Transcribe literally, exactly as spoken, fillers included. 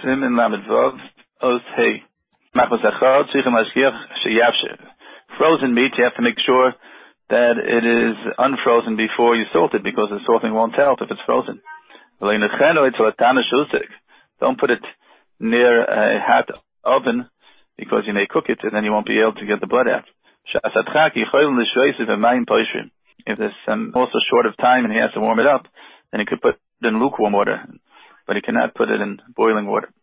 Simin Lamed Vav Oz Hey. Frozen meat, you have to make sure that it is unfrozen before you salt it, because the salting won't help if it's frozen. Don't put it near a hot oven, because you may cook it and then you won't be able to get the blood out. If there's um, also short of time and he has to warm it up, then he could put it in lukewarm water, but he cannot put it in boiling water.